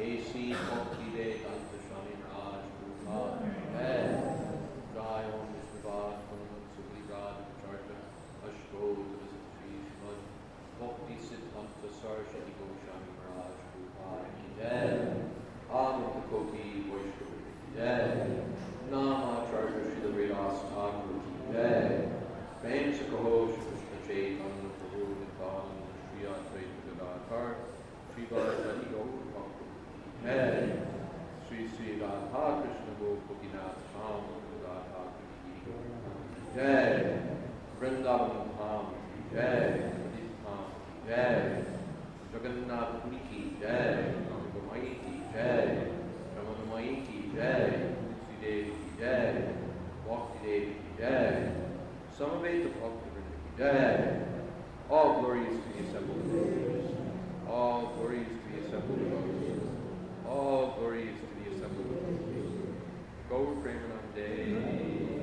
ऐसी भक्ति दे दंत स्वामी महाराज भूपाल जय जय ओम विष्णुपाद हनुमत सुग्रीवाद चर्चा अष्टोत्र श्री श्रीमद भक्ति सिद्धांत सरस्वती गोस्वामी महाराज भूपाल जय आनंद कोटि वैष्णव जय नामाचार्य श्री वेदास ठाकुर की जय प्रेम से कहो कृष्ण चैतन्य प्रभु नित्यानंद श्री अद्वैत गदाधर श्री वासुदेव गौर भक्त जय श्री श्री राधा कृष्ण गोपीनाथ धाम राधा की जय वृंदावन धाम जय धाम जय जगन्नाथपुरी की जय गंगोमयी की जय रमणमयी की जय तुलसी देव की जय भक्ति देव की जय समवेत भक्तवृंद की जय all glories to the assembled devotees. All glories to the assembled devotees. All glories to the assembled devotees. Gaur Premanande.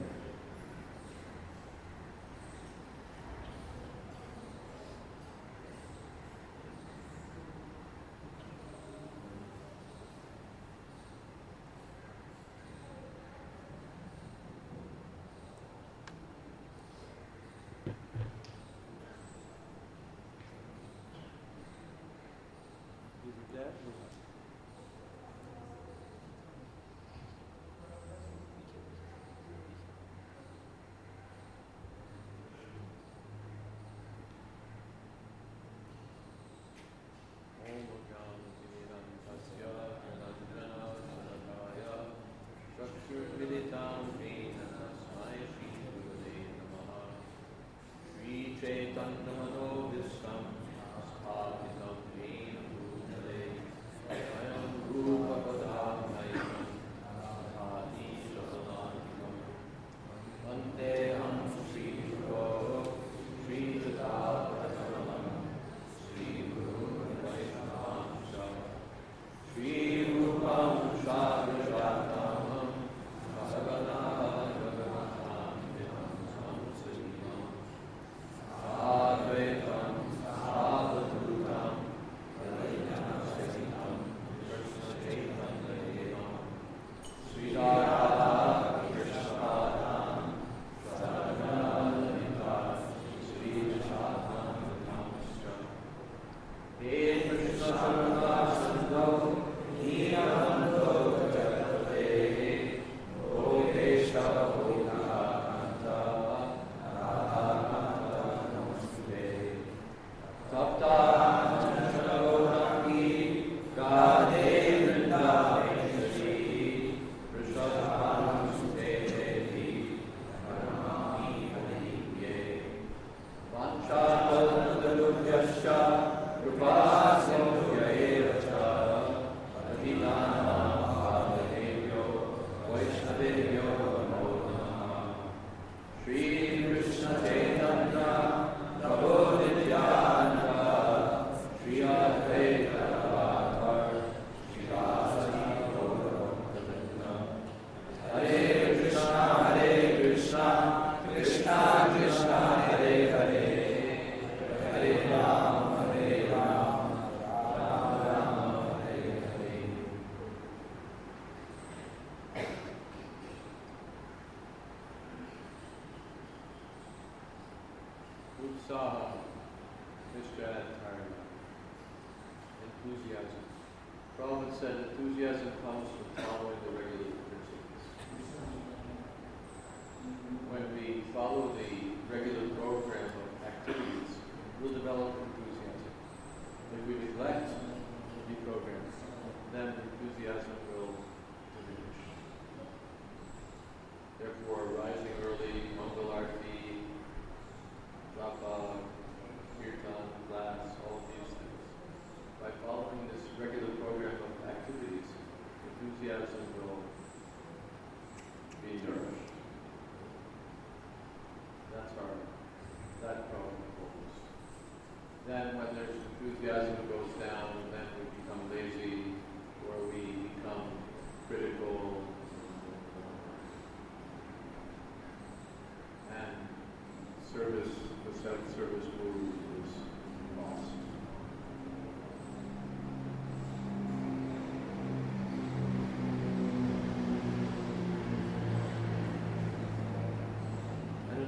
Then when there's enthusiasm goes down, then we become lazy or we become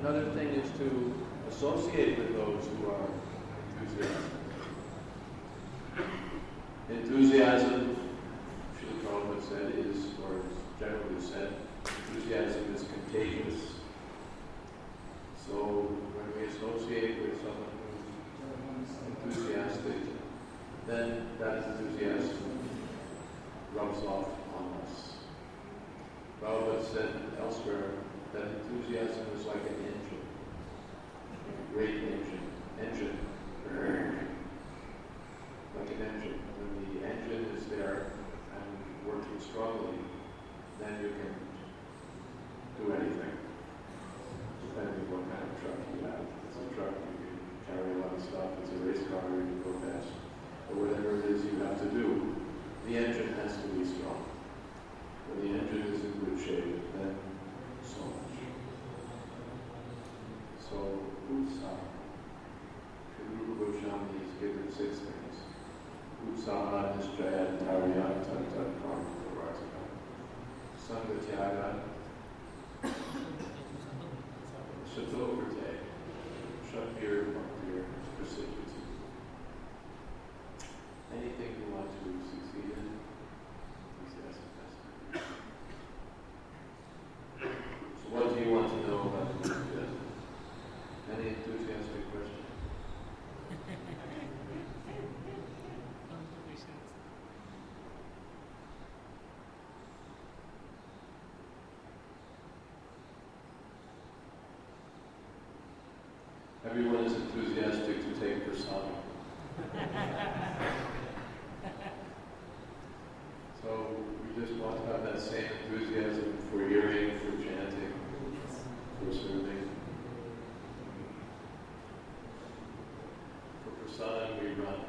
Another thing is to associate with those who are enthusiastic. Enthusiasm, Srila Prabhupada said, is, or is generally said, enthusiasm is contagious. So when we associate with someone who's enthusiastic, then that enthusiasm rubs off on us. Prabhupada said elsewhere that enthusiasm is like an engine, a great engine, like an engine. When the engine is there and working strongly, then you can do anything, depending on what kind of truck you have. If it's a truck, you can carry a lot of stuff. If it's a race car, you can go fast. Or whatever it is you have to do, the engine has to be strong. When the engine is in good shape, then so much. So, Utsaha. Sri Rupa Goswami has given 6 things. Utsaha, Nisjaya, Dharya, Tata, Karma, Vartika. Sangatyaga, Shatovrte, Shakir, Bhaktir, Precipitancy. Anything you want to succeed in, please ask the best. So what do you want to know about enthusiasm? Any enthusiastic question? Everyone is enthusiastic to take prasadam. So we just want to have that same enthusiasm for hearing, for chanting, for serving. For prasadam we run.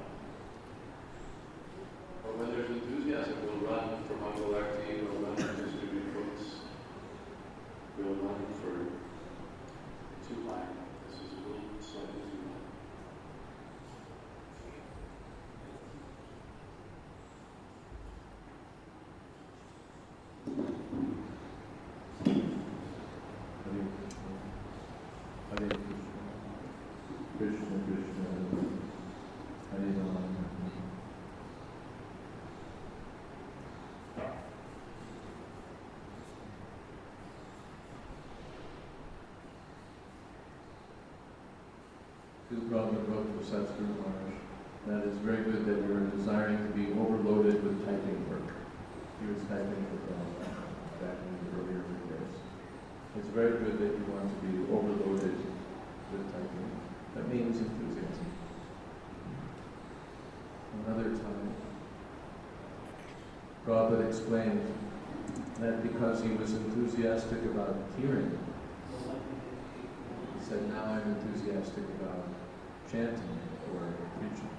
But when there's enthusiasm, we'll run for Mangalakti, we'll run for distributed books, we'll run for 2 line. This is a little slightly too long. Hare Krishna, Krishna Krishna, Hare Rama. Srila Prabhupada wrote to Satguru Maharaj that it's very good that you're desiring to be overloaded with typing work. He was typing for Prabhupada back in the earlier years. It's very good that you want to be overloaded with typing. That means enthusiasm. Another time, Prabhupada explained that because he was enthusiastic about hearing, he said, now I'm enthusiastic about chanting or preaching.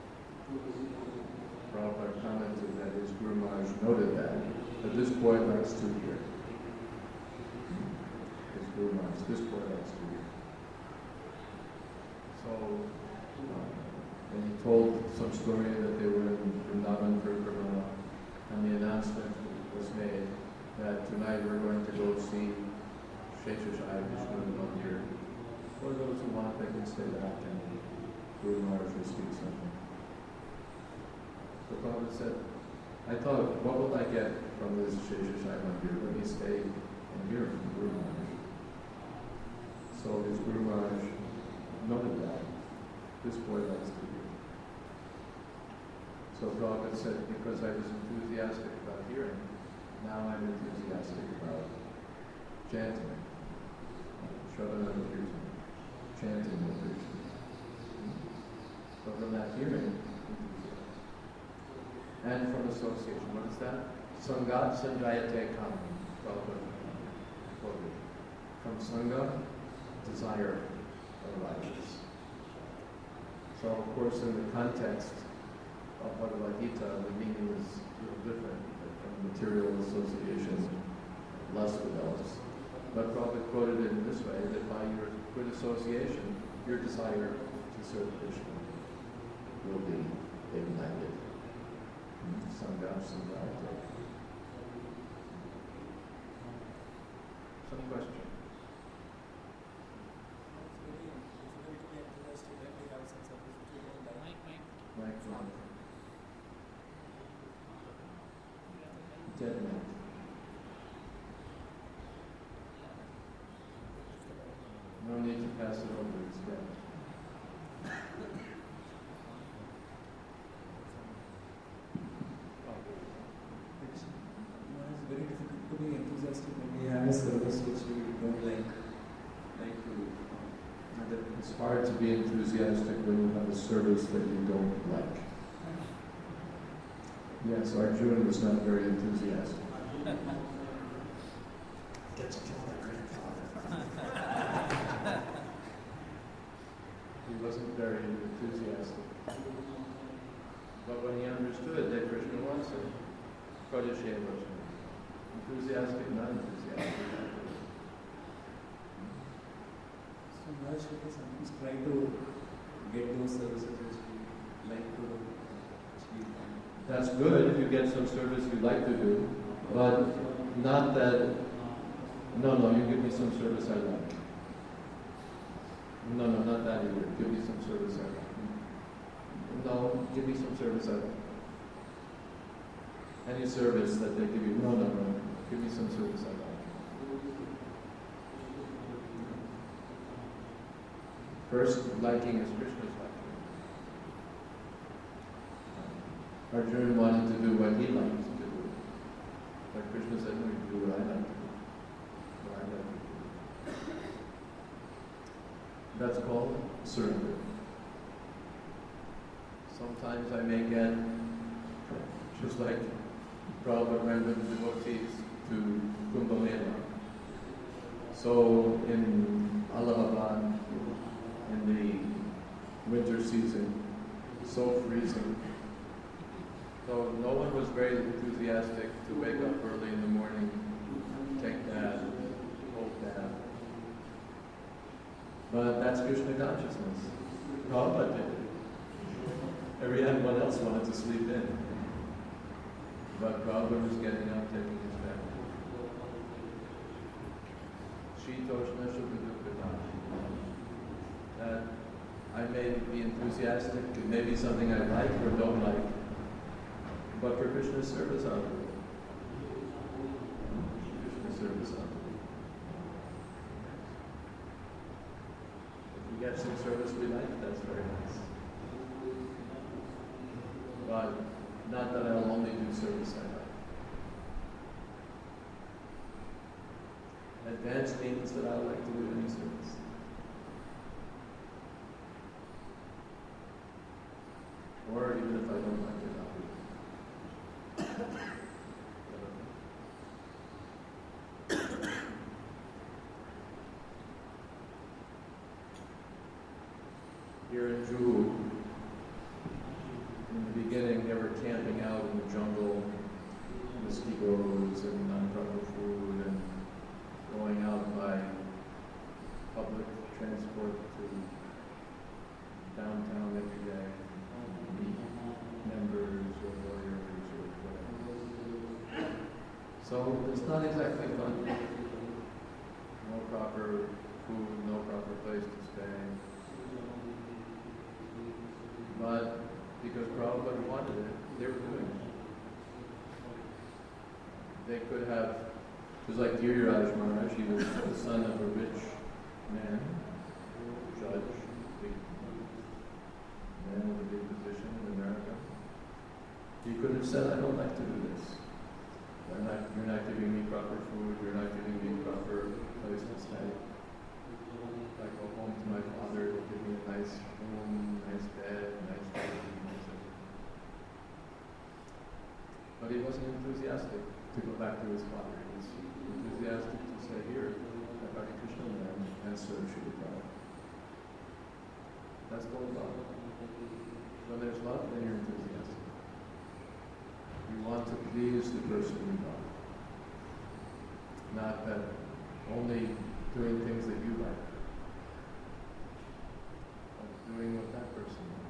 Prabhupada commented that his Guru Maharaj noted that this boy likes to hear. His Guru Maharaj, this boy likes to hear. So, when he told some story that they were in Vrindavan Parikrama, and the announcement was made that tonight we're going to go see Sheshashai Vishnu Mandir. For those who want, they can stay back and Guru Maharaj will speak something. The Prabhupada said, I thought, what will I get from this Sheshashai Mandir? Let me stay and hear from Guru Maharaj. So his Guru Maharaj noted that. This boy likes to hear. So Prabhupada said, because I was enthusiastic about hearing, now I'm enthusiastic about chanting. Shravana Kirtan. Chanting the Krishna. But from that hearing, and from association, what is that? Sangat sanjayate kam. From Sangha, desire arises. So of course in the context of Bhagavad Gita, the meaning is a little different. From material association, lust develops. But Prabhupada quoted it in this way, that by your good association, your desire to serve Krishna will be ignited. Sangam Sangate. Some question? dead man. No need to pass it over, it's dead. It's very difficult to be enthusiastic when we have a service which we don't like to. It's hard to be enthusiastic when you have a service that you don't like. Yes, Arjuna was not very enthusiastic. Get to kill my grandfather. He wasn't very enthusiastic. But when he understood that Krishna was a protege of Arjuna, enthusiastic, not enthusiastic. So why should we sometimes try to get those services which we like to achieve? That's good if you get some service you like to do, but not that, no, you give me some service I like. No, not that either. Give me some service I like. No, give me some service I like. Any service that they give you, no. Give me some service I like. First, liking is Krishna's liking. Arjuna wanted to do what he liked to do. But Krishna said, no, you do what I like to do. What I like to do. That's called surrender. Sometimes I may get, just like Prabhupada ran with the devotees to Kumbh Mela. So in Allahabad, in the winter season, so freezing. So no one was very enthusiastic to wake up early in the morning, take that, cold bath. But that's Krishna consciousness. Prabhupada did it. Everyone else wanted to sleep in. But Prabhupada was getting up, taking his bath. Shitoshna Shubhadukata. That I may be enthusiastic, it may be something I like or don't like, but for Krishna's service, I'll do it. Krishna's service, I'll do it. If we get some service we like, that's very nice. But not that I'll only do service I like. Advance means that I would like to do any service. Or even if I don't like it, I'll do it. Here in Juhu, in the beginning they were camping out in the jungle, mosquitoes and non-proper food, and going out by public transport to downtown every day. Members or lawyers or whatever. So it's not exactly fun. No proper food, no proper place to stay. But because Prabhupada wanted it, they were doing it. They could have, it was like Giriraj Maharaj, he was the son of a rich man, judge, big man with a big position in America. He could have said, I don't like to do this. You're not giving me proper food, you're not giving me proper place to stay. I go home to my father, they give me a nice room, nice bed, nice food, nice everything. But he wasn't enthusiastic to go back to his father. He was enthusiastic to stay here at Hare Krishna land and serve Srila Prabhupada. That's called love. When there's love, then you're enthusiastic. You want to please the person you love. Not that only doing things that you like, but doing what that person wants.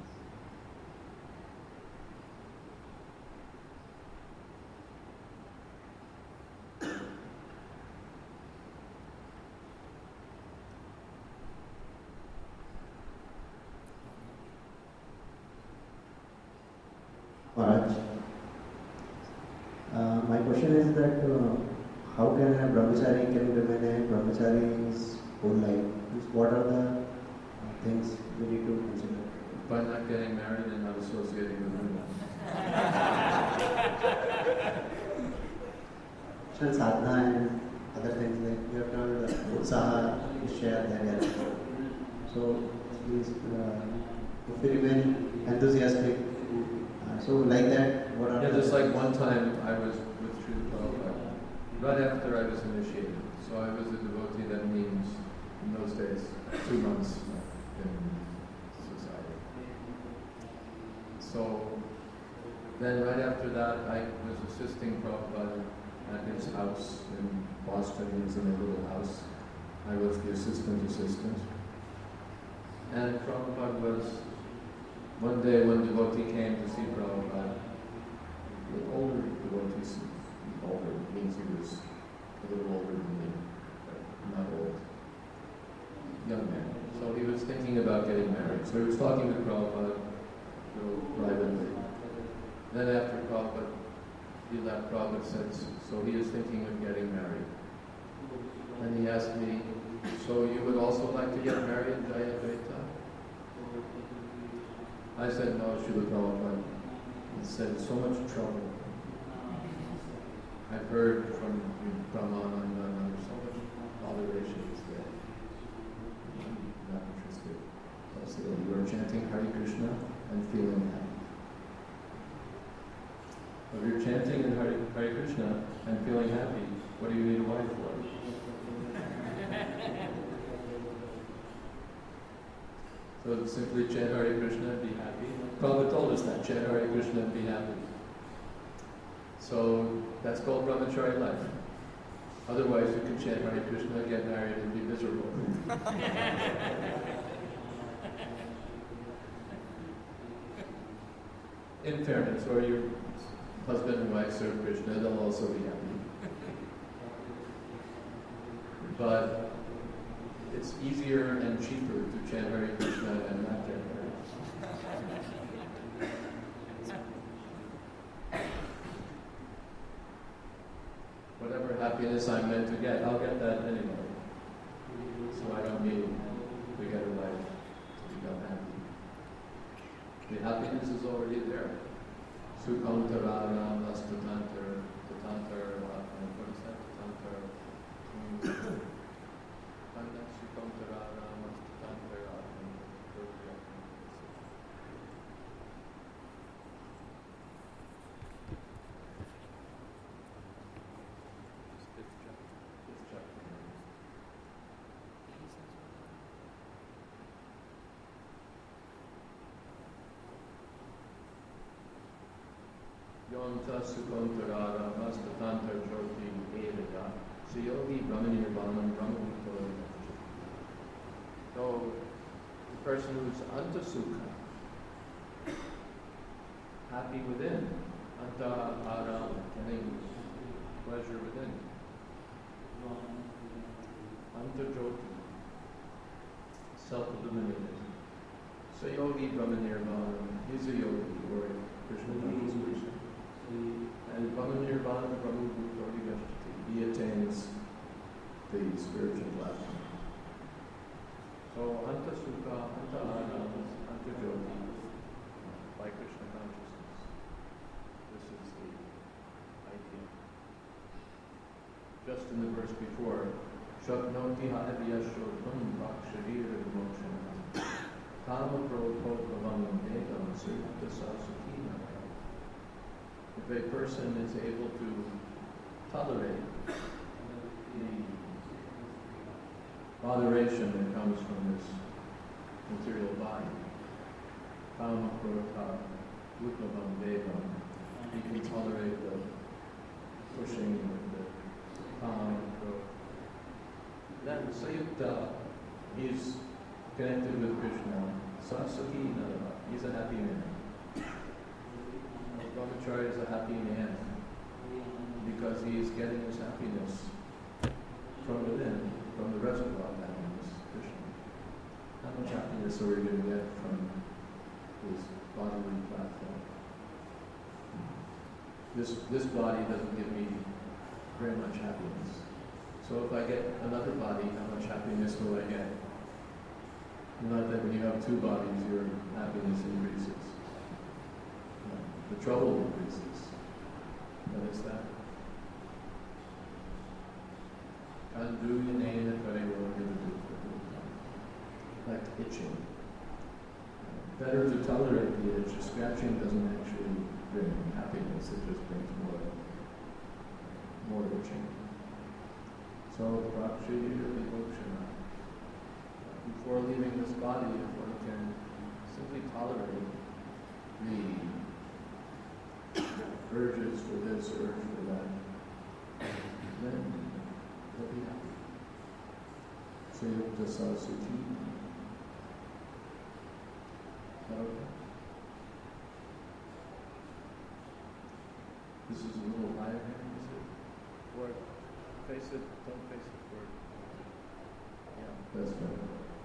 Maharaj, My question is that how can a brahmachari can remain a brahmachari his whole life? What are the things we need to consider? By not getting married and not associating with women. So sadhana and other things like you have told utsaha, share that. So please, if we remain enthusiastic, so like that, what are just like one time I was with Srila Prabhupada, right after I was initiated. So I was a devotee, that means in those days 2 months in society. So then right after that I was assisting Prabhupada at his house in Boston. He was in a little house. I was the assistant. And Prabhupada was, one day when devotee came to see Prabhupada, the older devotees, older means he was a little older than me, but not old, young man. So he was thinking about getting married. So he was talking with Prabhupada privately. Then after Prabhupada, he left, Prabhupada said, so he is thinking of getting married. And he asked me, so you would also like to get married, Jayadvaita? I said, no, Srila Prabhupada. He said, so much trouble. I've heard from Brahmananda and there's so much botheration there. I'm not interested. I said, you are chanting Hare Krishna and feeling happy. If you're chanting in Hare Krishna and feeling happy, what do you need a wife for? So simply chant Hare Krishna and be happy. Prabhupada told us that, chant Hare Krishna and be happy. So that's called brahmachari life. Otherwise you can chant Hare Krishna, get married and be miserable. In fairness, or your husband and wife serve Krishna, they'll also be happy. But it's easier and cheaper to chant Hare Krishna and not get married. Whatever happiness I'm meant to get, I'll get that anyway. So I don't need to get a wife to become happy. The happiness is already there. Sukhamtarara nastatantar tatantar what is that? Tatantar Sukhamtarara nastatantar Yonta Sukhamtarara nastatantar jyoti evaya Siyogi Brahmanirvanam Brahmavito. So the person who's anta sukha, happy within, anta aram, getting pleasure within. Anta jyoti, self-illuminated. Sayogi Brahmanirvanam, he's a yogi, or Krishna consciousness. And Brahmanirvanam Brahmavito Vishti, he attains the spiritual platform. So anta sukha, anta aram, anta jyoti, by Krishna consciousness. This is the idea. Just in the verse before, Shaknoti ha'avyashodham bhaksharira vimokshana kama prodhokavam vedam sutta sasukina. If a person is able to tolerate the moderation that comes from this material body, kama krodha utlavam devam, he can tolerate the pushing of the kama krodha. Then sayukta, he's connected with Krishna. Sasaki Narava, he's a happy man. Brahmachari is a happy man because he is getting his happiness from within, from the reservoir of happiness, Krishna. How much happiness are we going to get from his bodily platform? this body doesn't give me very much happiness. So if I get another body, how much happiness will I get? Not that when you have two bodies, your happiness increases. The trouble increases. What is that? Kandu yanena kareva yadu. Like itching. Better to tolerate the itch. Scratching doesn't actually bring happiness, it just brings more itching. So, Prakshaya Vimokshana. Before leaving this body, if one can simply tolerate the urges for this, urge for that, then they'll be happy. Sriyukta Saraswati. Okay. This is a little higher here, is it? Or face it, don't face it forward. Yeah, that's better.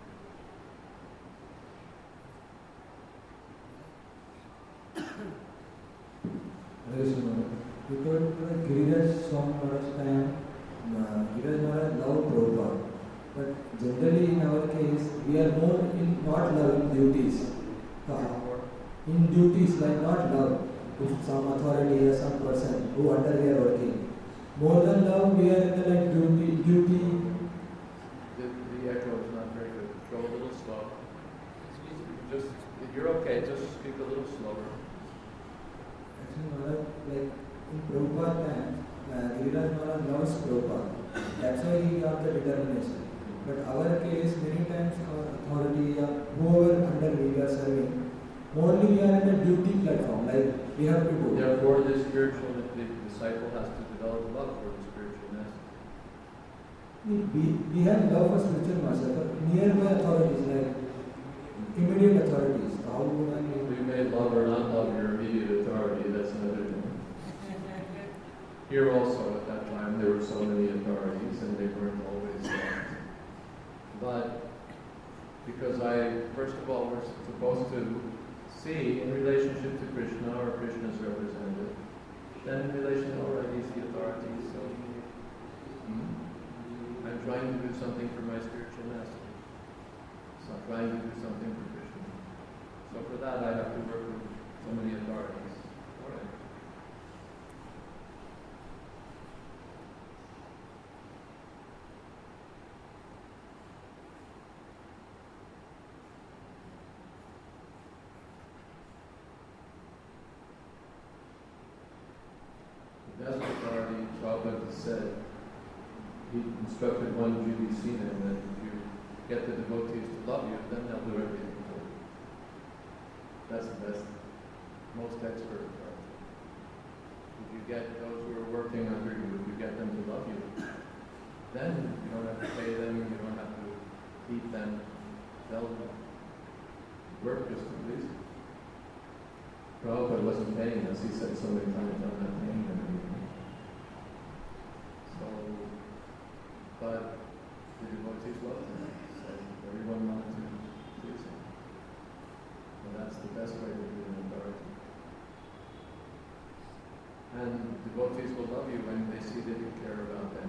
You told Giriraj song last time, Giriraj Maharaj loved Prabhupada. But generally in our case, we are more in not loving duties. In duties, like not love, if some authority or some person who under we are working. More than love, we are in the like duty. The echo is not very good. Go a little slow. Just, if you're okay, just speak a little slower. Actually, Maharaj, like in Prabhupada time, Giriraj Maharaj loves Prabhupada. That's why he got the determination. But our case, many times our authority, whoever under we are serving, only we are in the duty platform, like we have to do. Therefore, the disciple has to develop love for the spiritual master. We have love for spiritual master, but nearby authorities, like immediate authorities. How would I know? We may love or not love your immediate authority, that's another thing. Here also, at that time, there were so many authorities, and they weren't always loved. But because first of all, we're supposed to see in relationship to Krishna or Krishna's representative, then in relation to he's the authority, so I'm trying to do something for my spiritual master. So I'm trying to do something for Krishna. So for that I have to work with so many authorities. All right. That's authority, Prabhupada said, he instructed one GBC man that if you get the devotees to love you, then they'll do everything for you. That's the best, most expert authority. If you get those who are working under you, if you get them to love you, then you don't have to pay them, you don't have to keep them, they'll work just to please you. Prabhupada wasn't paying us, he said so many times, I'm not paying them anything. So, but the devotees loved him, so everyone wanted to please him. And that's the best way to do an authority. And devotees will love you when they see that you care about them.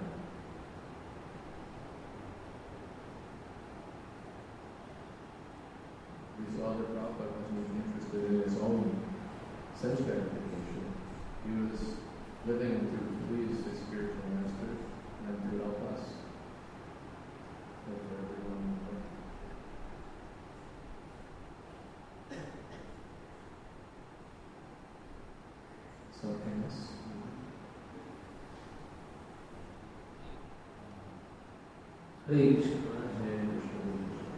We saw that Prabhupada wasn't even interested in his own sense gratification. He was living to please his spiritual master and to help us. For everyone. Something else? Hare Krishna. Hare Krishna.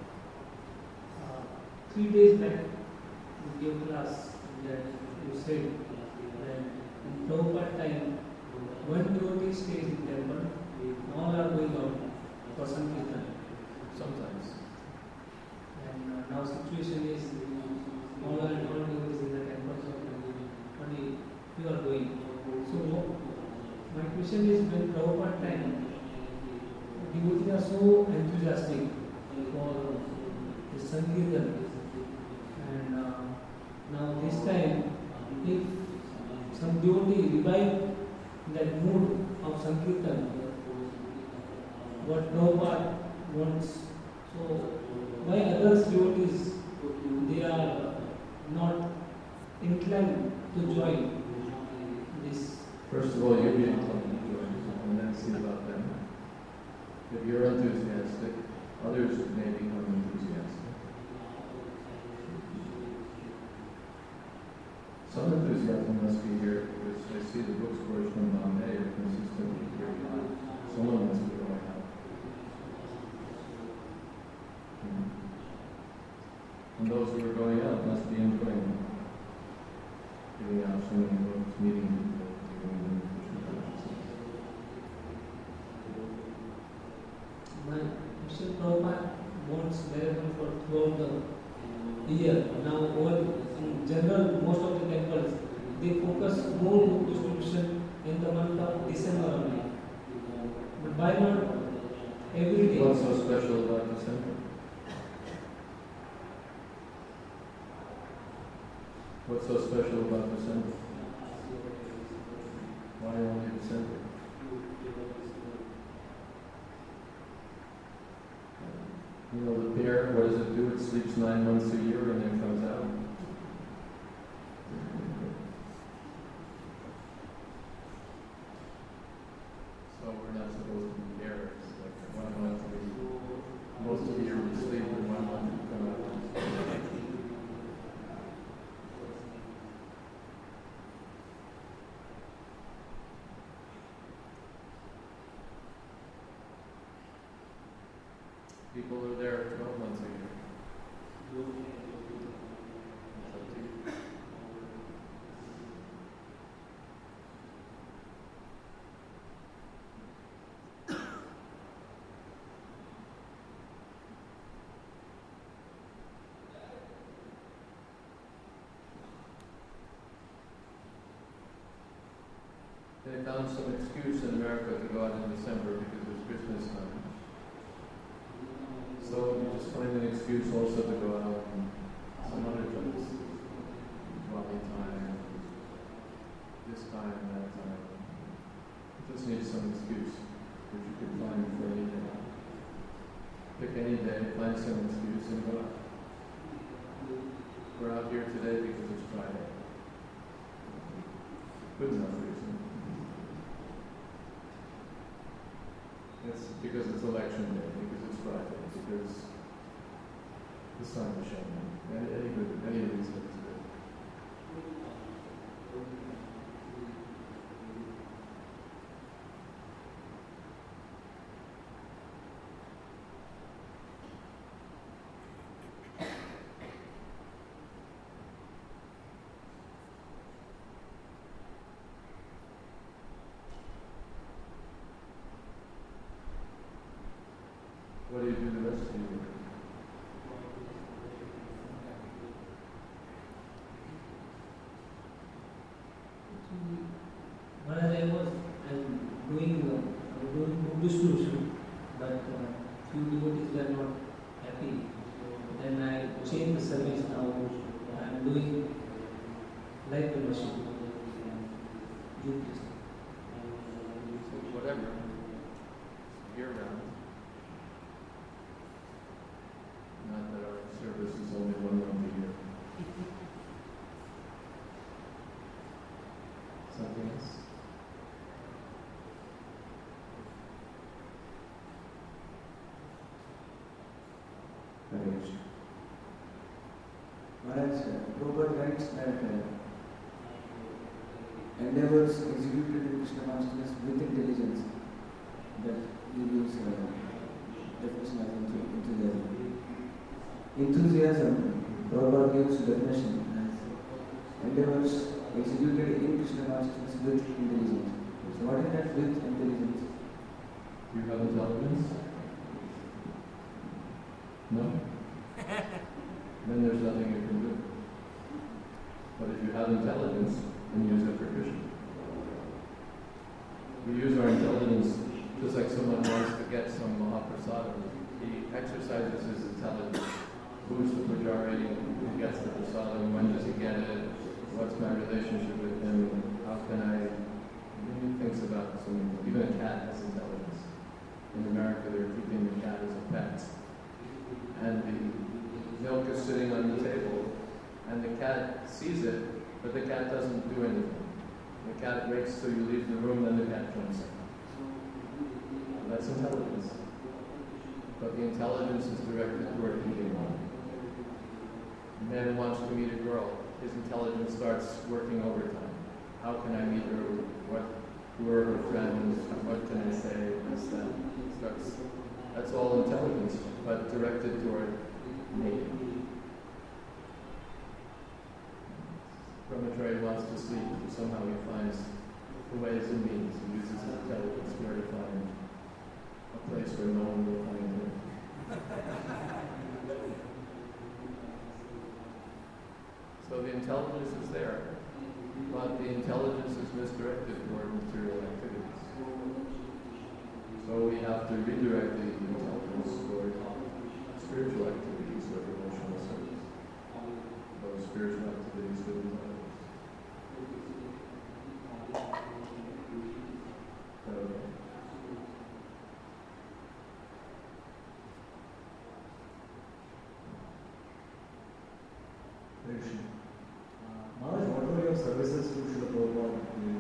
3 days back, in your class, that you said that in Prabhupada time, one devotee stays in temple, all are going out for Sankirtan. Sometimes. And now situation is all devotees in the temple, so only you are going. So my question is, when Prabhupada time, devotees are so enthusiastic for the Sankirtan, and now this time, if some devotee revive that mood of Sankirtan, what Prabhupada wants. So, why others devotees, they are not inclined to join this? First of all, you be inclined to join, and then see about them. If you're enthusiastic, others may become enthusiastic. Some enthusiasm must be here, because I see the bookstores from Bombay are consistently very high. Someone must be going out. And those who are going out must be enjoying giving out so many books, meeting people, giving them Krishna consciousness. Mr. Prabhupada wants marathon for throughout the year. Now, over in general, most of the temples, they focus more on distribution in the month of December only. But why not every day? What's so special about December? What's so special about December? Why only December? You know, the bear, what does it do? It sleeps 9 months a year and then comes out. So we're not supposed to be bears. Like 1 month most of the year we sleep and 1 month we come out. People are there 12 months a year. It's up to you. They found some excuse in America to go out in December because it's Christmas time. So you just find an excuse also to go out and some other place. Dwelling time, this time, that time. You just need some excuse which you could find for any day. Pick any day, find some excuse and go out. We're out here today because it's Friday. Good enough reason. It's because it's election day, because it's Friday, because the sun is shining. Any reason is good. What do you do the rest of the year? I'm doing book distribution, but few devotees were not happy. Then I changed the service now. I'm doing light membership. Whatever. Year round. Not that our service is only 1 month a year. Something else? Maharaj, Prabhupada writes that endeavors executed in Krishna consciousness with intelligence, that he gives definition as enthusiasm. Enthusiasm, Prabhupada gives definition as endeavors executed in Krishna consciousness with intelligence. So what is that with intelligence? Do you have intelligence? No? Then there's nothing you can do. But if you have intelligence, then use it for Krishna. We use our intelligence just like someone wants to get some Mahaprasadam. He exercises his intelligence. Who's the pujari? Who gets the prasadam? When does he get it? What's my relationship with him? how can I, many things about something, even a cat has intelligence. In America, they're keeping the cat as a pet. And the milk is sitting on the table, and the cat sees it, but the cat doesn't do anything. The cat waits till you leave the room, then the cat jumps in. That's intelligence. But the intelligence is directed toward meeting one. A man wants to meet a girl. His intelligence starts working overtime. How can I meet her? Who are her friends? What can I say? What's that? That's all intelligence, but directed toward mating. Brahmachari wants to sleep, somehow he finds the ways and means. He uses his intelligence where to find a place where no one will find him. So the intelligence is there, but the intelligence is misdirected toward material activities. So we have to redirect the intelligence toward spiritual activities or devotional service. Those spiritual activities with intelligence. Maharaj, what were your services to Srila Prabhupada?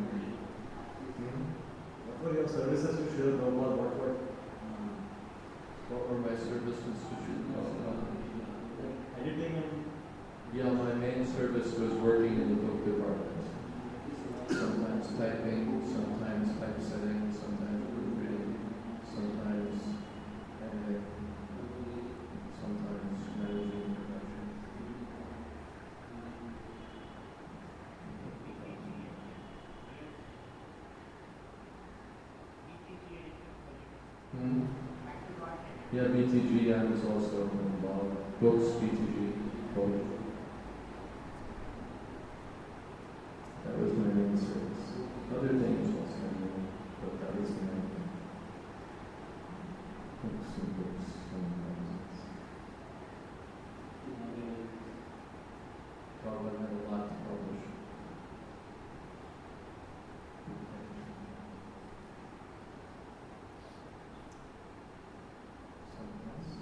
What were your services to Srila Prabhupada? What were my services to Srila Prabhupada? Editing and... Yeah, my main service was working in the book department. Sometimes typing, sometimes typesetting, sometimes proofreading, sometimes editing, sometimes managing production. Yeah, BTG, I was also involved. Books, BTG, both. That was my main service. Other things also, but that was the main thing. Books and books and magazines. Probably had a lot to publish. Something else?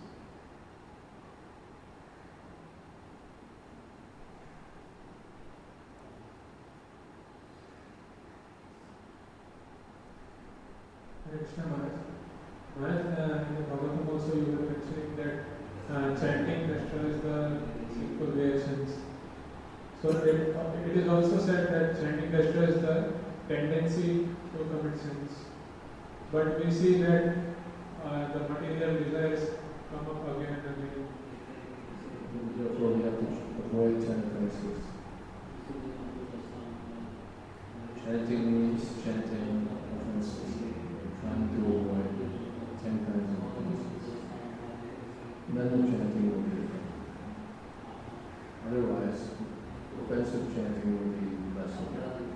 Hare Krishna Maharaj. Maharaj, in the Bhagavatam also you were mentioning that chanting destroys the sinful reactions. So it is also said that chanting destroys the tendency to commit sins. But we see that the material desires come up again and again. Therefore, we have to avoid 10 offenses. Chanting means chanting offenses. Trying to avoid 10 kinds of offenses. Then the chanting will be different. Otherwise, offensive chanting will be less effective.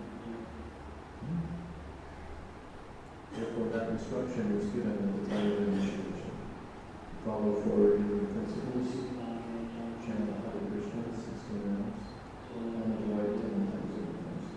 Therefore, that instruction was given at the time of initiation. Follow 4 leading principles, chant Hare Krishna 16 rounds, and avoid 10 kinds of offenses.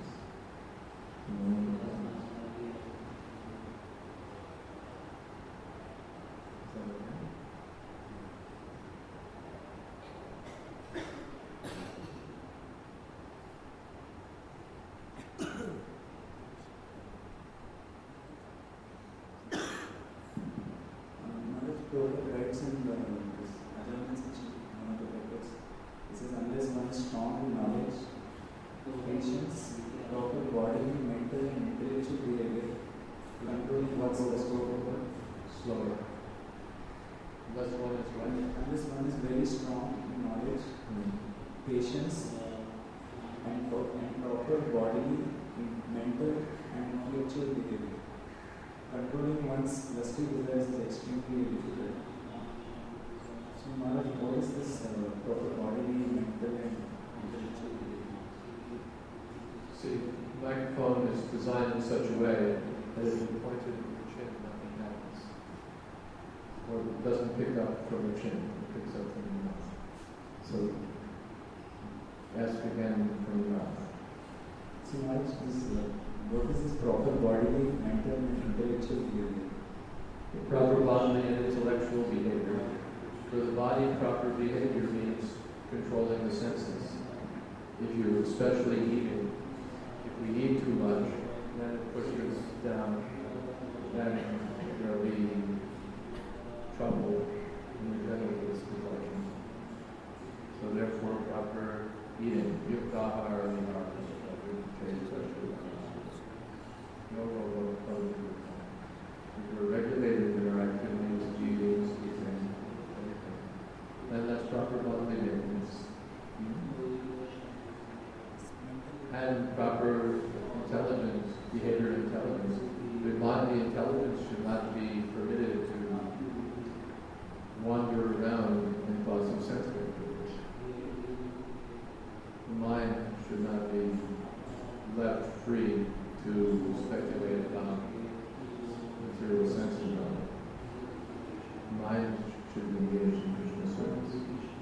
Prabhupada writes in this Ajahn section, one of the papers, it says, unless one is strong in knowledge, patience, proper bodily, mental and intellectual behavior, controlling what's the scope of work, slower. Unless one is right. Unless one is very strong in knowledge, patience, and proper bodily, mental and intellectual behavior. Controlling one's lusty desires is extremely difficult. So, Maharaj, what is this proper bodily, mental, and intellectual behavior? See, the microphone is designed in such a way that if you point it at your chin, nothing happens. Or it doesn't pick up from your chin, it picks up from your mouth. So, ask again from your mouth. So Maharaj, what is this proper bodily, mental and intellectual behavior? The proper bodily and intellectual behavior. For the body, proper behavior means controlling the senses. If you're especially eating, if we eat too much, then it pushes down, then there'll be trouble in the genital disposition. So therefore, proper eating, yuktahara nihara, if we're regulated in our activities, eating, sleeping, everything, then that's proper bodily maintenance. And proper intelligence, behavior intelligence. The bodily intelligence should not be permitted to wander around and cause some sense activity. The mind should not be left free to speculate about material senses. The mind should be engaged in Krishna service.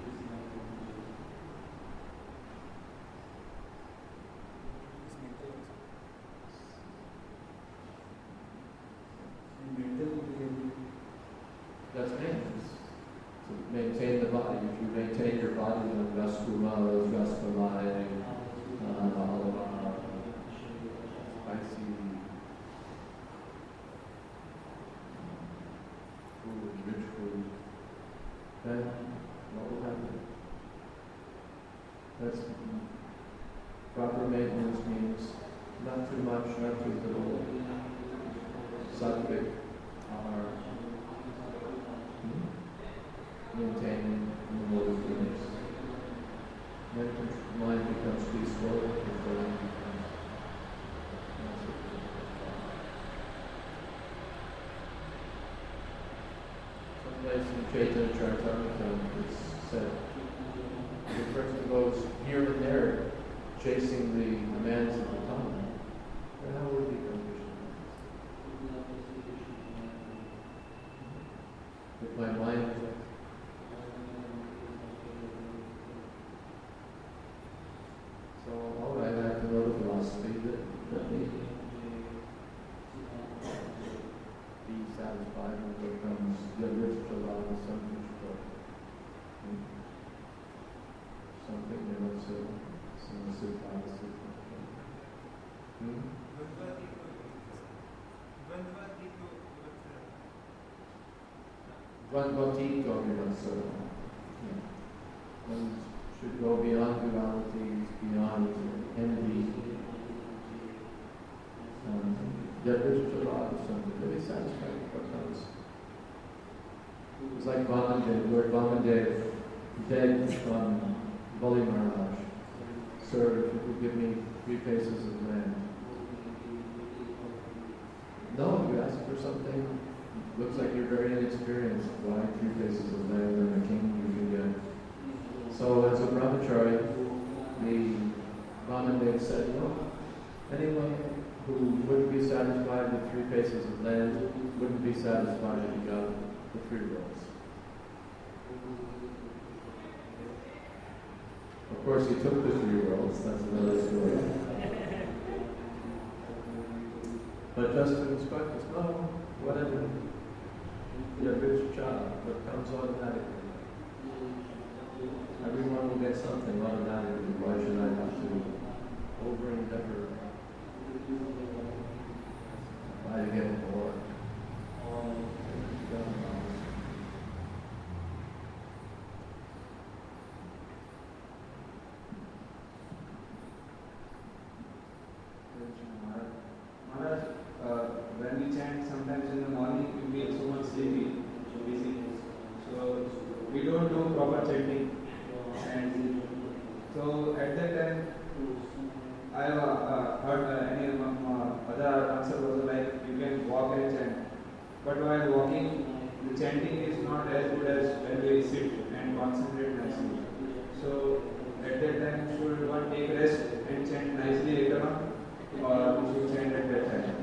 That's maintenance. To maintain the body. If you maintain your body, then Raskumala, Raskamai, spicy food, rich food, then what will happen? That's proper maintenance means not too much, not too little. Sattvic are maintaining the mode of feelings. Then the mind becomes peaceful, controlling. Someplace in Chaitanya Charitamrita it's said, the person goes here and there, chasing the demands of the tongue, then how would he become Krishna? If my mind so, all right, I have to know the philosophy that let me be satisfied with what comes, Yadrishchala, something they don't say, Dvandvatito Vivatsara. One should go beyond dualities, beyond envy. Yadrishchala, something to be satisfied with what comes. It was like Vamandev, Lord Vamandev begged from Bali Maharaj, "Sir, if you could give me 3 paces of land." No, you asked for something. Looks like you're very inexperienced. Why 3 paces of land and a king you can get? So as a brahmachari, the Vamandev said, no, anyone who wouldn't be satisfied with 3 paces of land wouldn't be satisfied if he got the 3 worlds. Of course, he took the 3 worlds. That's another story. But just to instruct us, no, whatever. You're a rich child, what comes automatically. Everyone will get something automatically. Why should I have to over-endeavor? Why to get more? Maharaj, when we chant sometimes in the morning, we feel so much sleepy, so busy. So we don't do proper chanting. And so at that time, I have heard any other answer was like you can walk and chant. But while walking, the chanting is not as good as when we sit and concentrate nicely. So at that time, should one take rest and chant nicely later on, or we should chant at that time?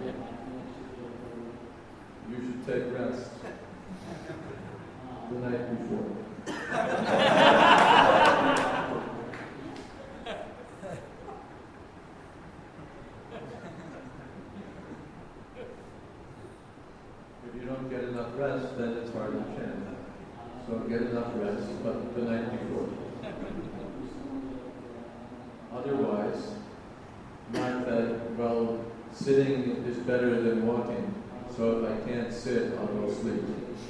You should take rest the night before. you don't get enough rest, then it's hard to chant. So get enough rest, but the night before. Otherwise, not that, well, sitting is better than walking, so if I can't sit, I'll go sleep.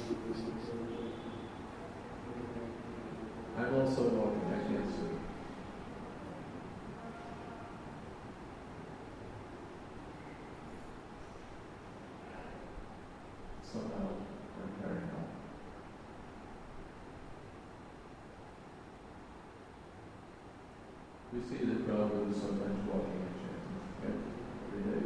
I'm also walking, I can't sit. Somehow, I'm carrying on. We see that Prabhupada is sometimes walking and chanting every day.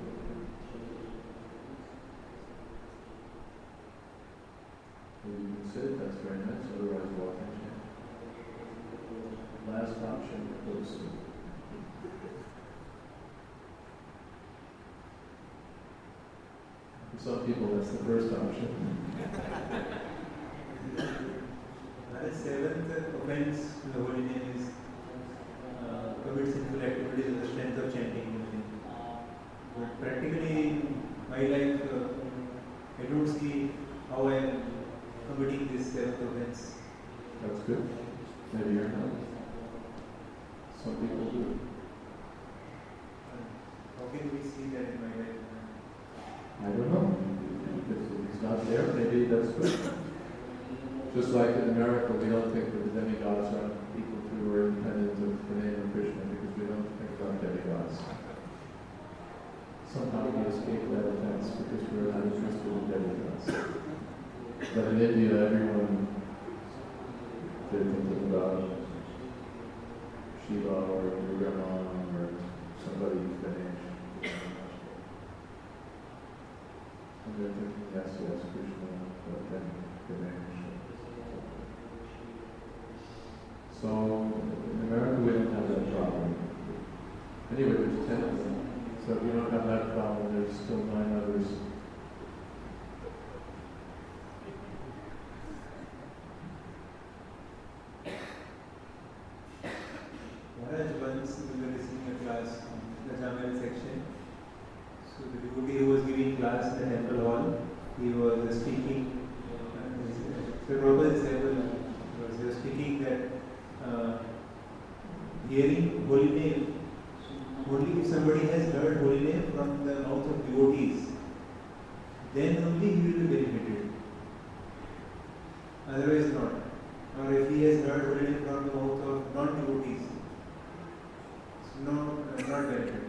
If you can sit, that's very nice, otherwise walk and chant. Last option, go to sleep. For some people, that's the first option. The seventh offense to the holy name is commit sinful activities with the strength of chanting. But practically in my life, I don't see how I am committing this seventh offense. That's good. Maybe you're not. Some people do. How can we see that in my life? I don't know. If it's not there, maybe that's good. Just like in America, we don't think that the demigods are equal to or independent of the name of Krishna because we don't think about demigods. Somehow we escape that offense because we're not interested in demigods. But in India, everyone they're thinking about Shiva or Brahman or somebody Ganesh. And they're thinking, yes, Krishna, but then Ganesh. So, in America we don't have that problem. Anyway, there's 10 of them. So if you don't have that problem, there's still 9 others. Maharaj, once we were listening a class in the Jamel section. So the devotee who was giving class in the temple hall, he was speaking. So Prabhupada was speaking that hearing holy name, only if somebody has heard holy name from the mouth of devotees, then only he will be benefited. Otherwise not. Or if he has heard holy name from the mouth of non-devotees, not benefited.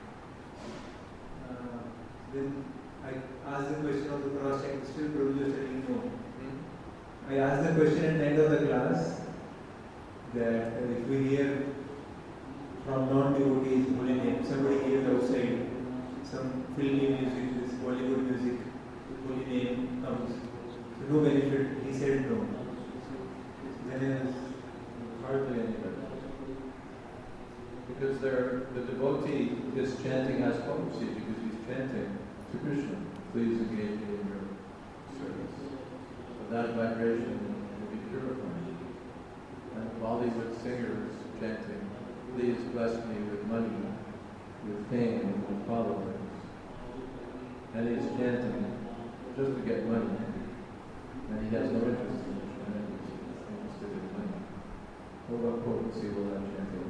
Then I asked the question of the cross check, still Prabhupada was telling no. I asked the question at the end of the class that if we hear from non-devotees holy name, somebody hears outside some filmy music, this Bollywood music, holy name comes, so no benefit. He said no. Then I was Hardly any better. Because the devotee is chanting as potency because he's chanting to Krishna. Please engage me in your service. So that vibration will be purified. And Bollywood singers chanting, please bless me with money, with fame, with followers. And he's chanting just to get money. And he has no interest in Krishna, he's interested in money. What potency will that chanting?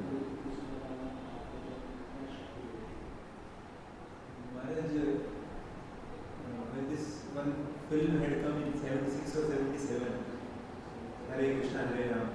Maharaj, when this one film had come in 76 or 77, Hare Krishna, Hare Ram,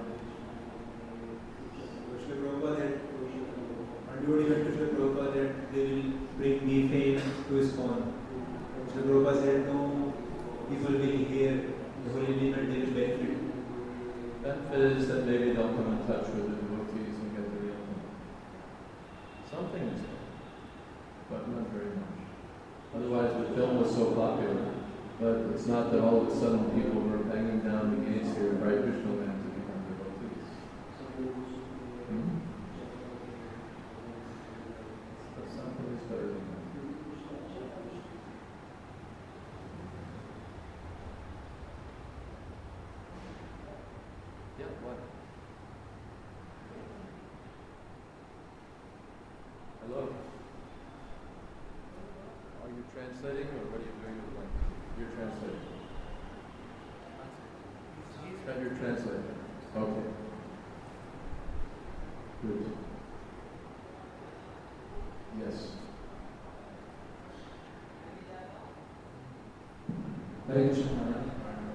Srila Prabhupada had, one devotee went to Srila Prabhupada that they will bring me fame to ISKCON. Srila Prabhupada said, no, people will hear the holy name and they will benefit. Benefit is that maybe they'll come in touch with the devotees and get the real thing. Something is there, but not very much. Otherwise, the film was so popular, but it's not that all of a sudden people were banging down the gates here, Hare Krishna land to become devotees. But something is better than that. Yeah, what? Hello? Are you translating or what are you doing with like? Your translator. Have your translator. Okay. Good. Yes. Hare Krishna Maharaj.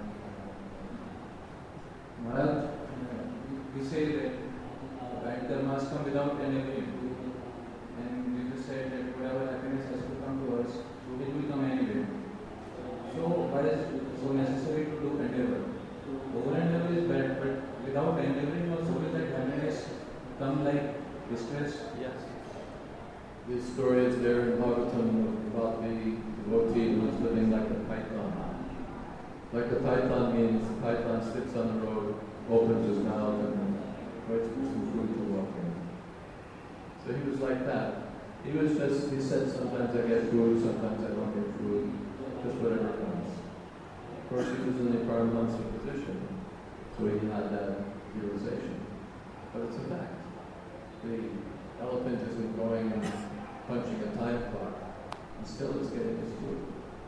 Maharaj, we say that right dharma must come without enabling. And we just said that whatever happiness has to come to us, it will come anyway. So why is it so necessary to do endeavor? Over endeavor is bad, but without endeavoring also will that happiness come like distress? Yes. The story is there in Bhagavatam about the devotee who was living like a python. Like a python means the python sits on the road, opens his mouth, and waits for some food to walk in. So he was like that. He said, sometimes I get food, sometimes I don't get food, just whatever comes. Of course, he was in the Paramahansa position, so he had that realization. But it's a fact. The elephant isn't going and punching a time clock, and still is getting his food.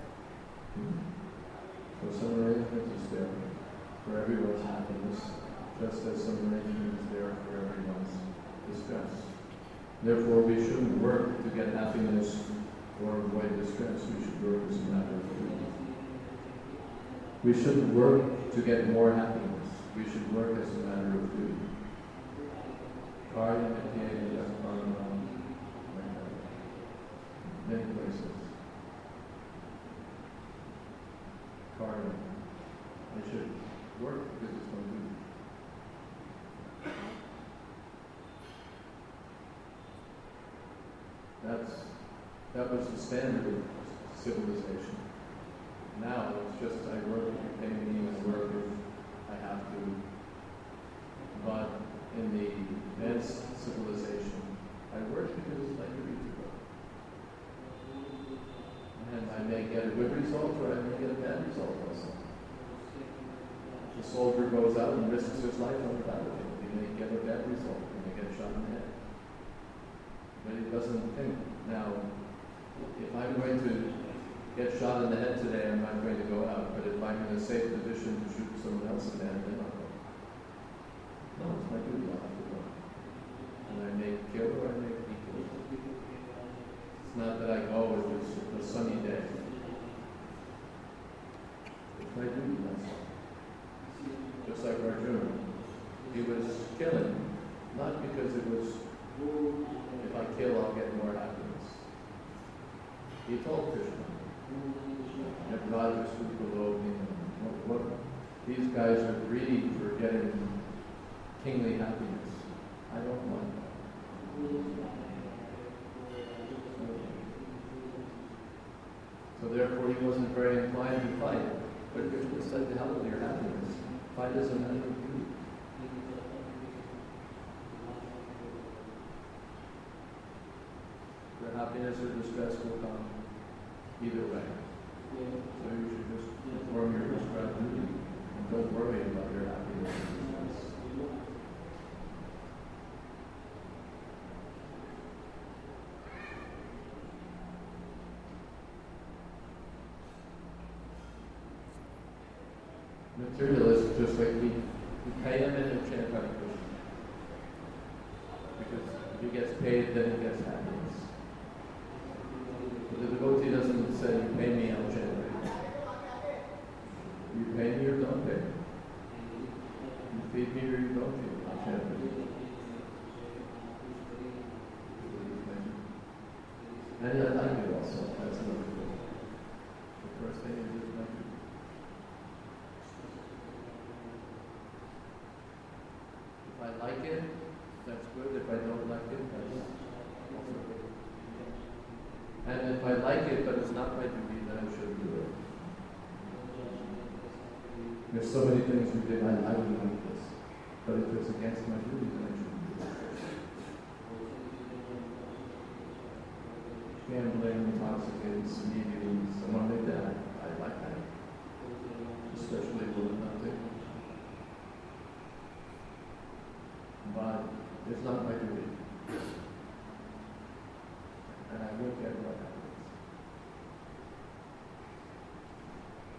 So some arrangement is there for everyone's happiness, just as some arrangement is there for everyone's distress. Therefore, we shouldn't work to get happiness or avoid distress. We should work as a matter of duty. We shouldn't work to get more happiness. We should work as a matter of duty. Karya Nitya Yasmanam, many places. Karya. I should work because it's my duty. That was the standard of civilization. Now it's just I work if you pay me, I work if I have to. But in the advanced civilization, I work because it's my duty to work. And I may get a good result or I may get a bad result also. The soldier goes out and risks his life on the battlefield. He may get a bad result, he may get shot in the head. But he doesn't think, now, if I'm going to get shot in the head today, I'm not going to go out. But if I'm in a safe position to shoot someone else in the head, then I'll go. No, it's my duty, I'll have to go. And I may kill or I may be killed. It's not that I go if it's a sunny day. It's my duty, that's all. Just like Arjuna. He was killing, not because it was, if I kill, I'll get more happiness. He told Krishna, that God was below me. What these guys are greedy for getting kingly happiness. I don't want that. So therefore he wasn't very inclined to fight. But Krishna said, to hell with your happiness. Fight as a matter of duty. Your happiness or distress will come either way. So you should just perform your prescribed duty and don't worry about your happiness or distress. Materialists, just like we pay him and he'll chant Hare Krishna. Because if he gets paid, then he gets happiness. But the devotee doesn't say, you pay me, I'll chant Hare Krishna. You pay me or don't pay me. You feed me or you don't feed me, I'll chant Hare Krishna. And I like it also, that's another thing. The first thing is just like it. If I like it, that's good. If I don't like it, that's also good. And if I like it, but it's not my duty, then I should do it. There's so many things we did, I would like this. But if it's against my duty, then I shouldn't do it. Gambling, intoxicants, mediums, someone like that. I like that. Especially women out there. But it's not my duty. And I will get what happens.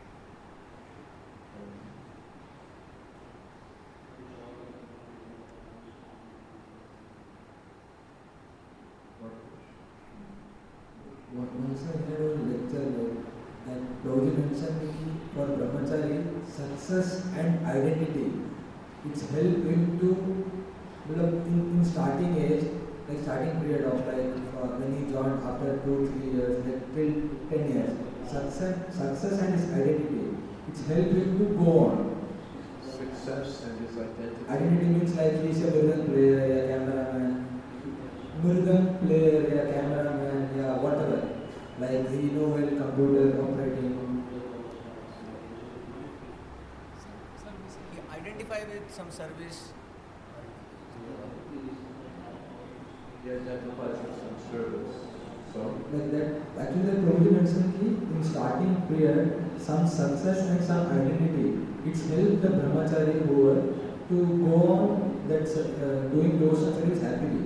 mentioned कि for brahmachari success and identity, it's help him to in starting age, like starting period of like when he joined after 2-3 years, like till 10 years, success and his identity, it's help him to go on. Success and his identity. Identity means like he is a Mridang player, a cameraman, Mridang player, a cameraman, yeah, whatever. Like he know well computer operating. He identify with some service. He identifies with some service. So Like that, actually the Prabhuji mentioned कि in starting period, some success and some identity, it's help the brahmachari whoever to go on that doing those services happily.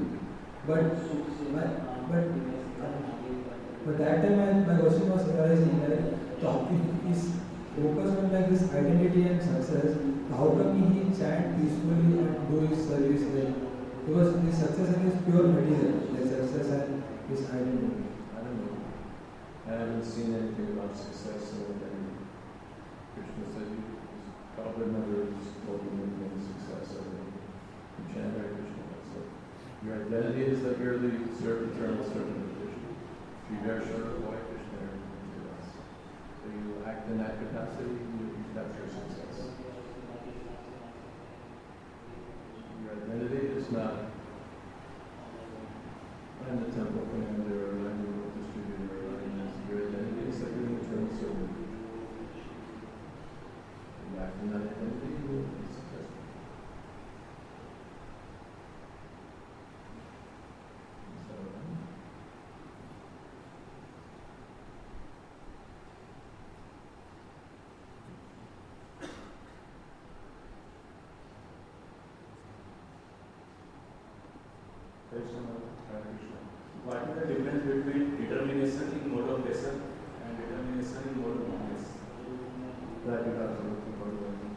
But that time my question was arising like, so if he's focused on like this identity and success, how come he chant peacefully and do his service like, because his success and his pure material, like success and his identity. I don't know. I haven't seen anything about success or identity. Krishna said you probably never told him anything success or anything. You chant Hare Krishna. So your identity is that you're the eternal servant of Krishna. Shri Vaishnava Boy Krishna to us. So you act in that capacity, that's your success. Your identity is not I'm the temple commander or I'm the world distributor or I'm your identity is that you're an eternal servant. You act in that identity, you will be successful. Is that right? What is the difference between determination in mode of lesson and determination in mode of knowledge? That you have to look for the identity.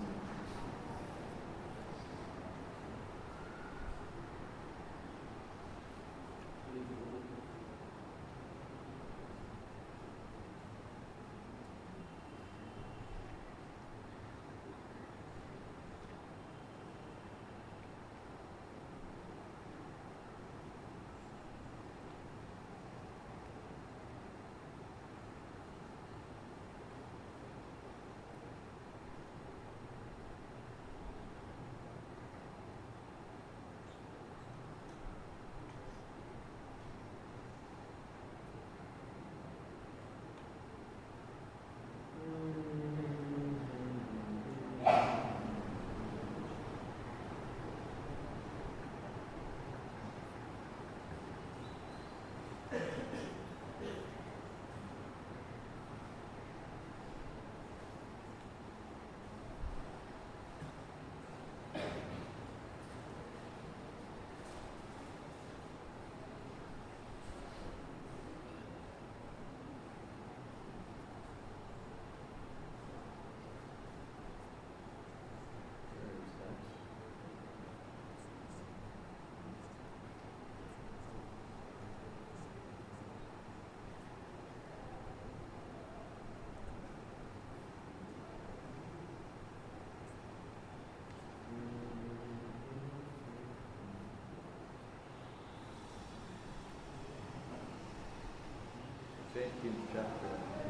In chapter.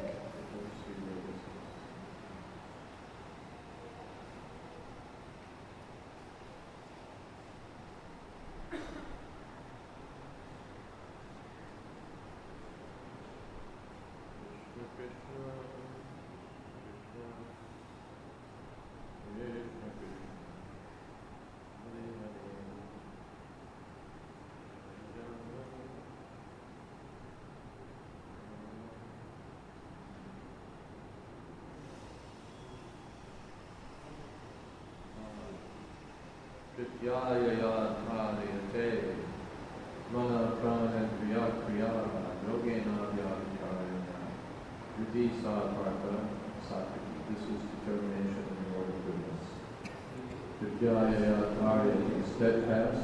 Yaya Pradiyate Mana Pranandriya Kriya Yogena Vyadhyayana Yudhisa Partha Sattva. This is determination in the order of goodness. Yaya Karya is steadfast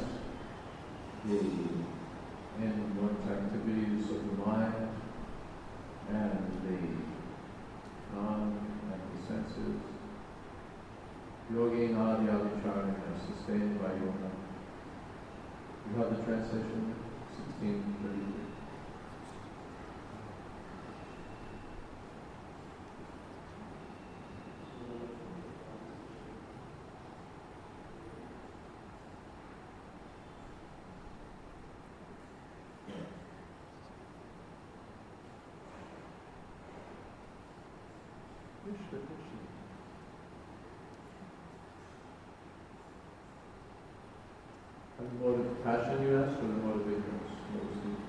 in one's activities of the mind and the non Yogi Nadi Avicharya, sustained by yoga. You have the translation, 1633. The mode of passion you asked, or the mode of ignorance? What was the...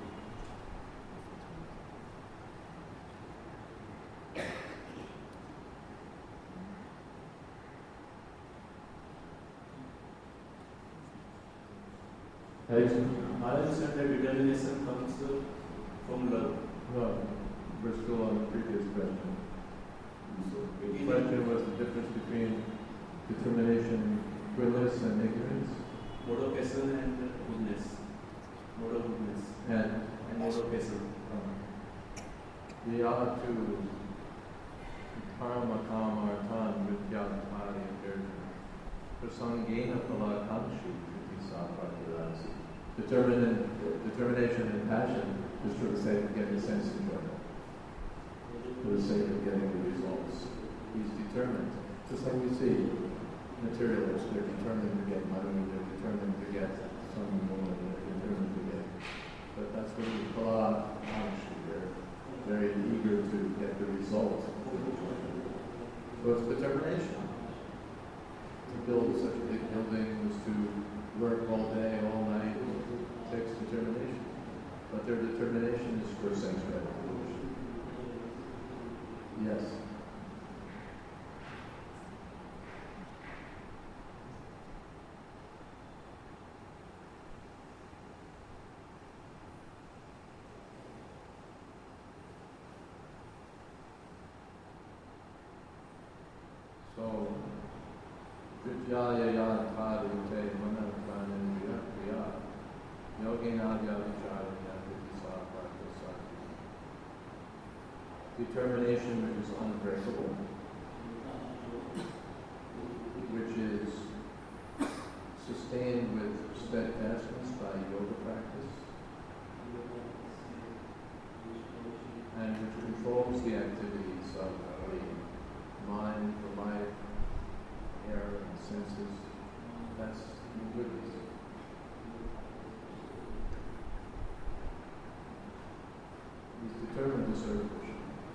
I understand that determination comes from love. No, we're still on the previous question. The question was the difference between determination, goodness, and ignorance. Mode of passion and goodness. Mode of goodness. And mode of passion. The to karma kama artan vidyatari virgin. Prasangena palakanshi kriti determination and passion is for the sake of getting sense enjoyment, for the sake of getting the results. He's determined. Just like we see materialists, they're determined to get money, they're determined to get some woman, they're determined to get. But that's what we call they're very eager to get the result. So it's determination. To build such a big building is to work all day, all night. It takes determination. But their determination is for sense gratification. Yes. So, Vidyaya Yadhari Te Manavranindriya Kriya Yoginadya Vicharya Vidisapardasa. Determination which is unbreakable, which is sustained with steadfastness by yoga practice, and which controls the activities of the mind, the life, air, and senses. That's goodness. He's determined to serve Krishna.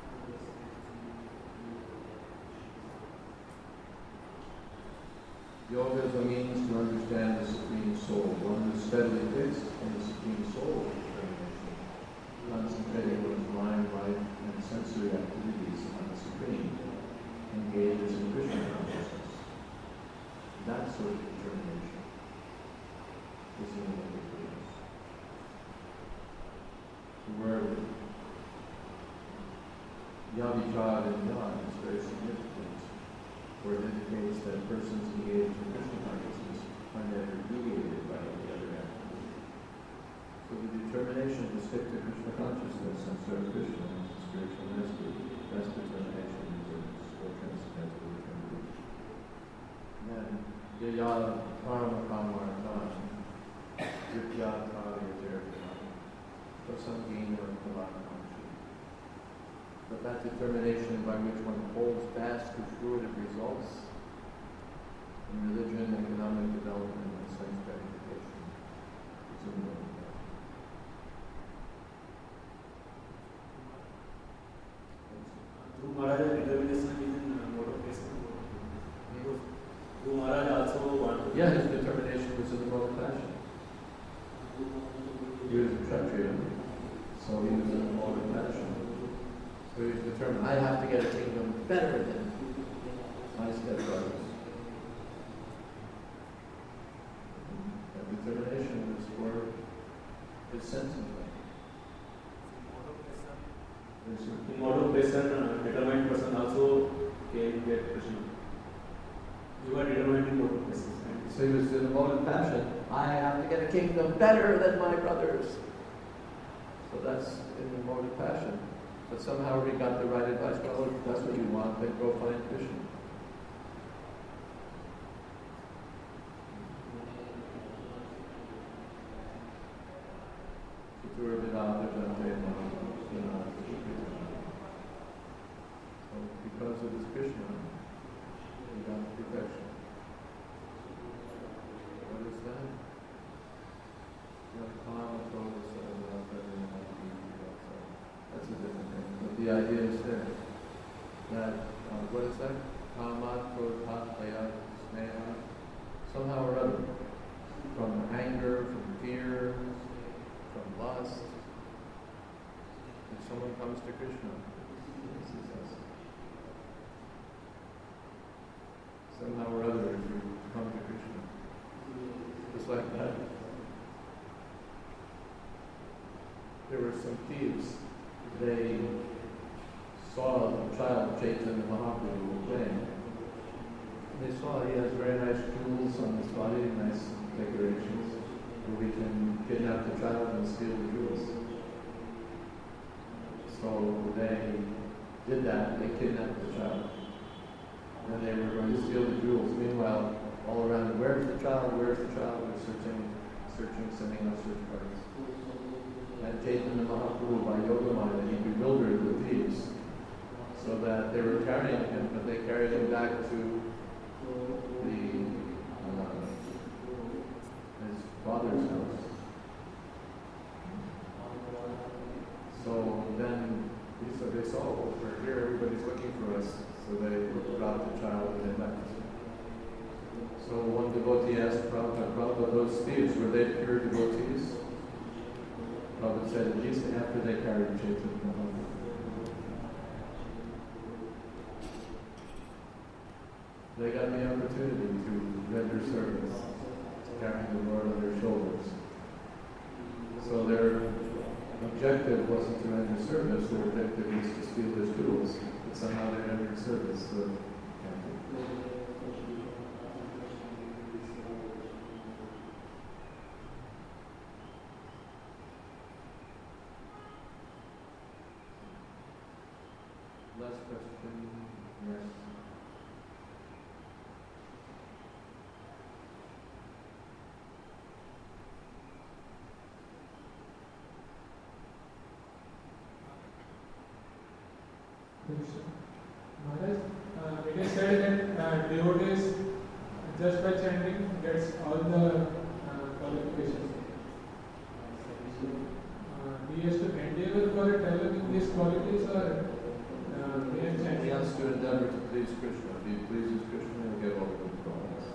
Yoga is a means to understand the Supreme Soul. One who is steadily fixed on the Supreme Soul determination, concentrating one's mind, life, and sensory activities on the Supreme, engages in Krishna consciousness. That sort of determination is in the way of goodness. The word yavichar in Yad is very significant, for it indicates that persons engaged in Krishna consciousness are never deviated by any other activity. So the determination to stick to Krishna consciousness and serve Krishna as a spiritual master, that's determination in goodness, or transcendental determination. Then, yaya karma kamartan, vidyatari ajarjana, prasangena palakanshi. But that determination by which one holds fast to fruitive results in religion, economic development, and sense gratification is a mode of passion. Dhruv Maharaj's determination is in mode of passion. Dhruv Maharaj also wanted. Yeah, his determination was in the mode of passion. He was a Kshatriya, so he was in the mode of passion. So he was determined, I have to get a kingdom better than my stepbrothers. That determination was for his sense of life. In mode of passion, determined person also can get Krishna. You are determined in mode of passion. So he was in the mode of passion. I have to get a kingdom better than my brothers. So that's in the mode of passion. But somehow we got the right advice. Well, if that's what you want, then go find Krishna. with his Krishna, he got perfection. What is that? That's a different thing. But the idea is there. That, what is that? Kama, krodha, daya, sneha. Somehow or other. From anger, from fear, from lust. If someone comes to Krishna, he sees us. Somehow or other, if you come to Krishna. Just like that. There were some thieves. They saw the child Chaitanya Mahaprabhu playing. They saw he has very nice jewels on his body, nice decorations, where we can kidnap the child and steal the jewels. So they did that. They kidnapped the child. And they were going to steal the jewels. Meanwhile, all around, where's the child? Where's the child? They're searching, sending out search parties. And Chaitanya Mahaprabhu, by Yogamaya, he bewildered the thieves, so that they were carrying him, but they carried him back to his father's house. So then they saw, oh, we're here, everybody's looking for us. So they brought the child and they left. So one devotee asked Prabhupada, those thieves, were they pure devotees? Prabhupada said, at least after they carried Chaitanya Mahaprabhu. They got the opportunity to render service, carrying the Lord on their shoulders. So their objective wasn't to render service, their objective was to steal his jewels, but somehow they rendered service. So, last question. Yes. Maharaj, it is said that devotees just by chanting gets all the qualifications. He has to endeavor for developing these qualities or mere chanting? He has to endeavor to please Krishna. If he pleases Krishna, he'll get all the good qualities.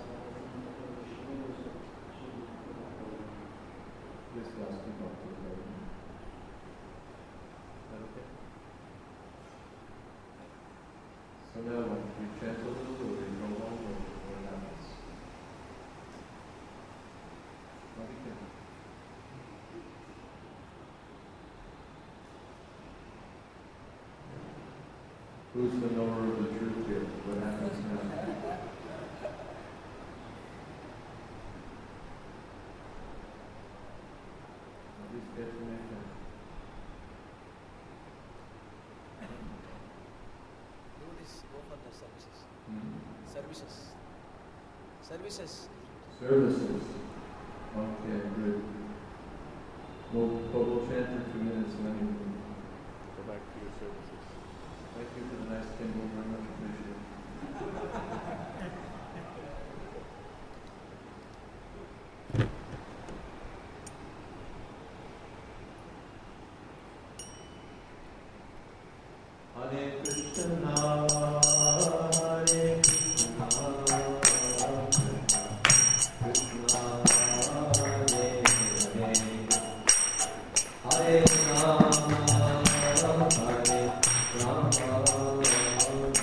This last keep up to the okay? So now what? We chant a little, or we go home, or what happens? What do you think? Who's the knower of the truth here? What happens now? At least get to make that. Go for the services. Services. Services. Okay, good. We'll chant for 2 minutes and then you can go back to your services. Thank you for the nice Kindle, very much appreciated. Hare Krishna, Hare Krishna, Krishna Hare Hare, Hare Rama, Hare Rama,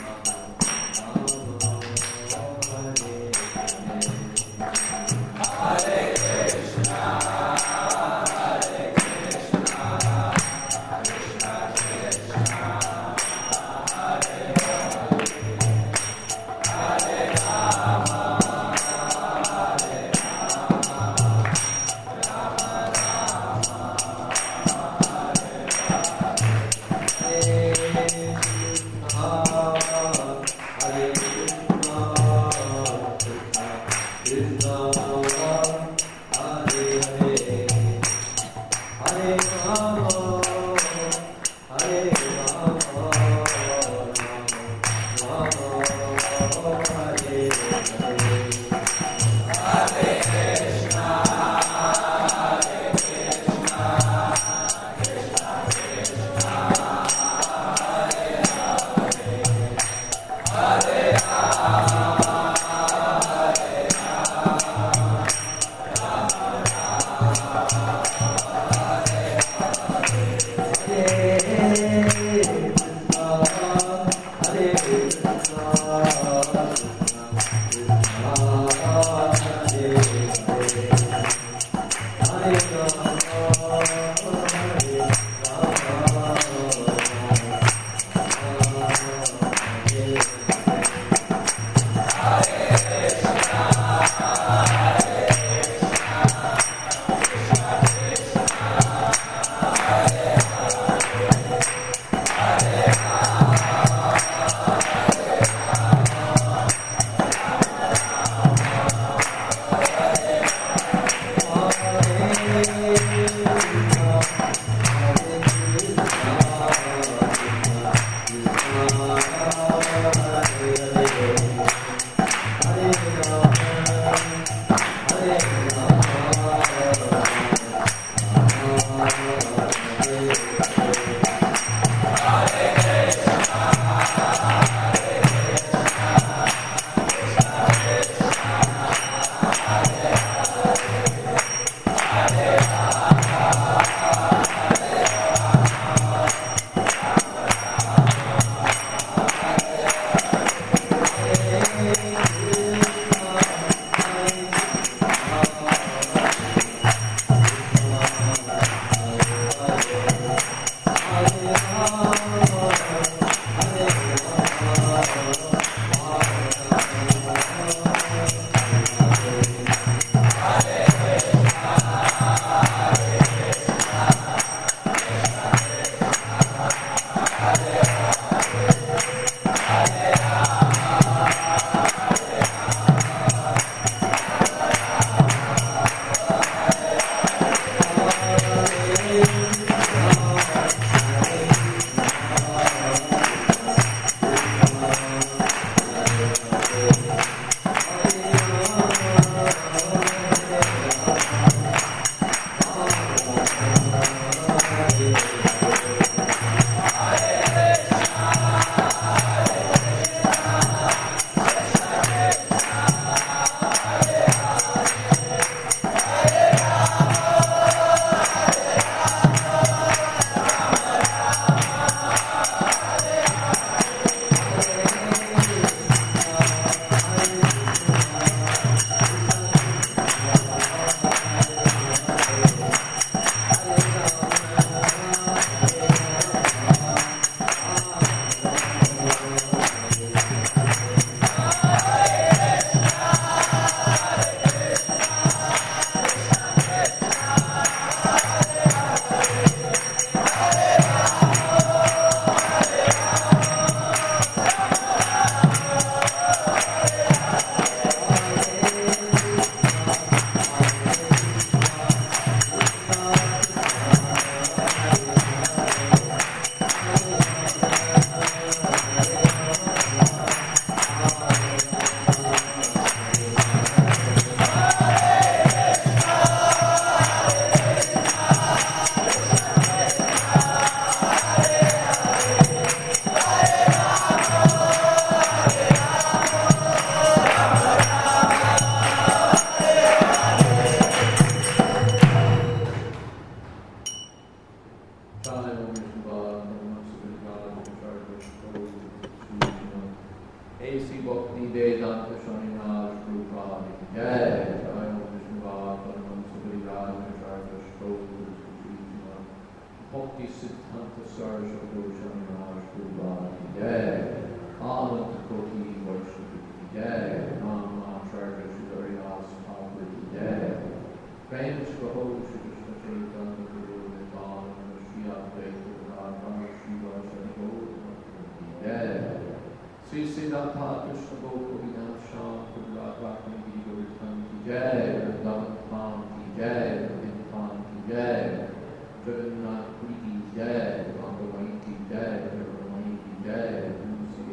Jagannath Puri की जय, बाबा की जय, ब्रह्मणी की जय, तुलसी देव की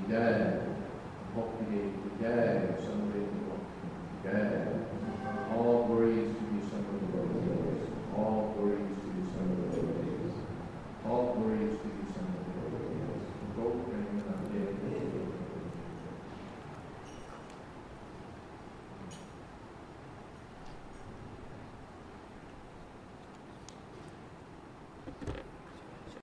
Jai, Bhakti Dev Ki Jai, Samveda Bhakti Ki Jai. All glory